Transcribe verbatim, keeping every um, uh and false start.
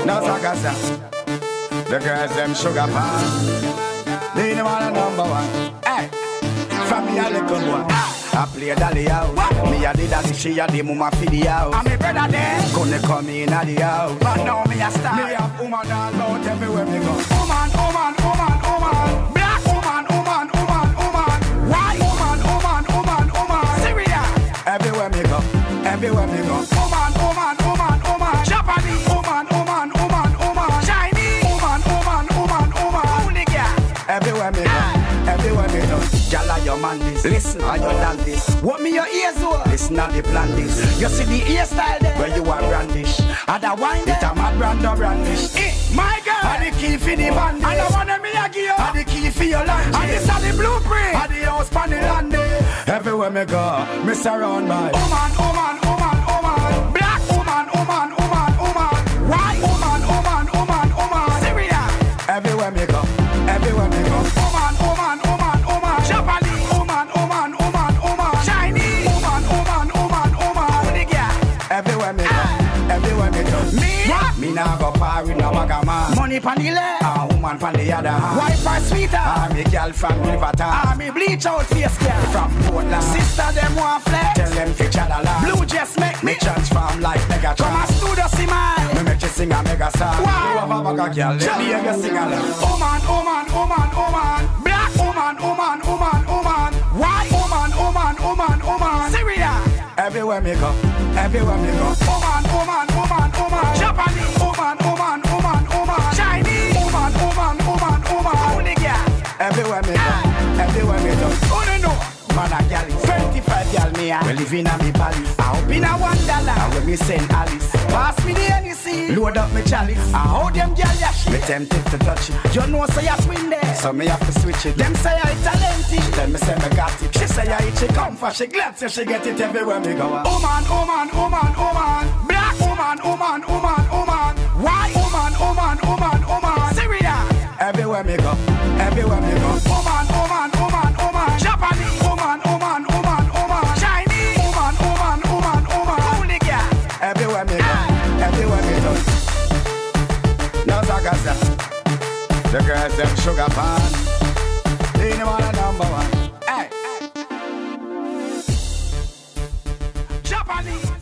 No Zakasa. The girls them sugar pan. They the one number one. Hey, from me a little boy. I play dolly out. Me a the dolly, she a the mama for the house. And me brother there gonna come in at the house. But now me a star. Me have woman all out everywhere me go. Woman, woman, woman, woman. Black woman, woman, woman, woman. White woman, woman, woman, woman. Syria. Everywhere me go, everywhere me go. Woman, woman, woman, woman. Japanese. Woman, woman, woman, woman. Chinese. Woman, woman, woman, woman. Only girl. Everywhere me go, everywhere me go. Jala your man this, listen how you done this. What me your ears over? Listen how they plan this. You see the hairstyle there, where you are brandish. And the wine there, a mad brand or brandish. Eh, my girl, and the key for the bandit. And the one that me a give you, and the key for your lunch. And this are the blueprint, and the house pan the land there. Everywhere me go, me surround by woman, woman, woman, woman. Black woman, woman, woman, woman. White woman, woman, woman, woman. Syria. Everywhere me go, everywhere me go. Woman, woman, woman, woman. Japanese. Woman, woman, woman, woman. Chinese. Woman, woman, woman, woman. Only girl. Everywhere me go, everywhere me go. Me, what? Me nah go party no magama. Money pan the leg, a woman pan the other hand. Wife or sweeter, ah me girl from Riverton. Ah me bleach out face girl from Portland. Sister them want flex, tell them fi chatala. Blue just make me transform like Megatron. Come a studio see man, me make you sing a mega song. Wow. You have a bag of girl, let me hear you sing along. Woman, woman, woman, woman. Black woman, woman, woman, woman. White woman, woman, woman, woman. Syria. Everywhere me go, everywhere me go. Woman, woman, woman, woman. Japanese. Woman, woman, woman, woman. Chinese. Woman, woman, woman, woman. Only girl. Everywhere me go, everywhere me go. Only know. Man a gal, twenty-five gal me a. We live in a me palace. I hope in a one dollar. And when me send Alice, pass me the N E C. Load up me chalice. I how them gal ya shit. Me tempted to touch it. You know say I swing there, so me have to switch it. Them say I talented, then me say me got it. She say I she come for she glad so she get it everywhere me go. Woman, woman, woman, woman. Black woman, woman, woman, woman. White woman, woman, woman, woman. Syria. Everywhere me go, everywhere me go. Woman, woman, woman, woman. Japanese. Woman, woman, woman, woman. Chinese. Woman, woman, woman, woman. Only girl. Everywhere me go, everywhere me go. No Zakasa. The girls them sugar pan. They the one number one. Hey. Japanese.